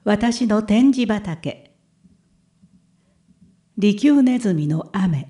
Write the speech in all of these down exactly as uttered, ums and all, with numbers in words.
私の展示畑。利休ネズミの雨。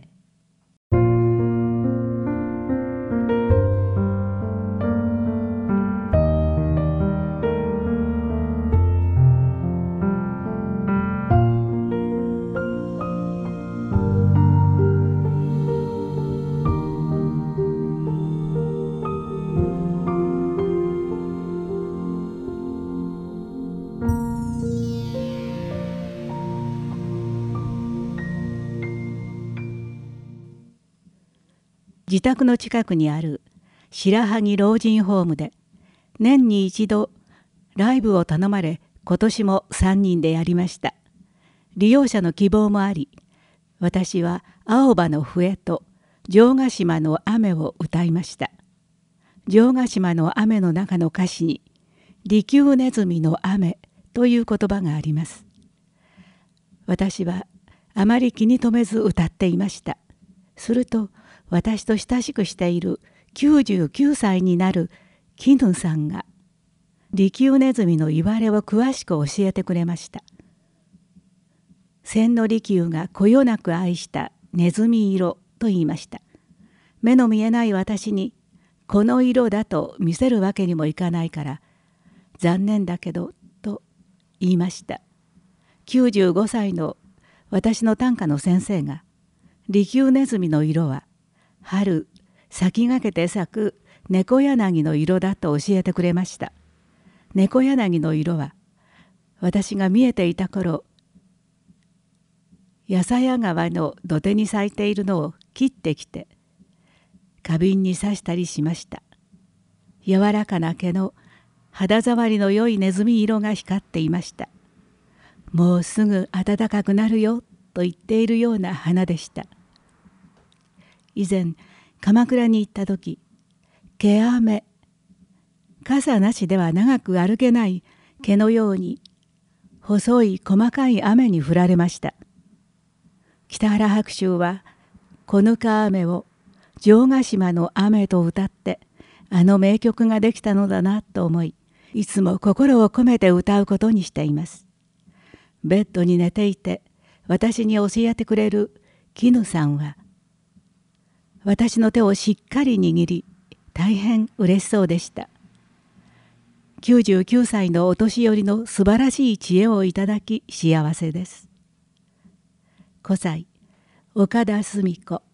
自宅の近くにある白萩老人ホームで年に一度ライブを頼まれ、今年もさんにんでやりました。利用者の希望もあり、私は青葉の笛と城ヶ島の雨を歌いました。城ヶ島の雨の中の歌詞に利休ネズミの雨という言葉があります。私はあまり気に留めず歌っていました。すると私と親しくしているきゅうじゅうきゅうさいになる絹さんが利休ネズミのいわれを詳しく教えてくれました。千利休がこよなく愛したネズミ色と言いました。目の見えない私にこの色だと見せるわけにもいかないから残念だけどと言いました。きゅうじゅうごさいの私の短歌の先生が利休ネズミの色は春先駆けて咲く猫柳の色だと教えてくれました。猫柳の色は私が見えていた頃八鞘川の土手に咲いているのを切ってきて花瓶に刺したりしました。柔らかな毛の肌触りの良いネズミ色が光っていました。もうすぐ暖かくなるよと言っているような花でした。以前鎌倉に行った時、毛雨、傘なしでは長く歩けない毛のように細い細かい雨に降られました。北原白秋はこぬか雨を城ヶ島の雨と歌ってあの名曲ができたのだなと思い、いつも心を込めて歌うことにしています。ベッドに寝ていて私に教えてくれる絹さんは私の手をしっかり握り大変嬉しそうでした。きゅうじゅうきゅうさいのお年寄りの素晴らしい知恵をいただき幸せです。古妻岡田澄子。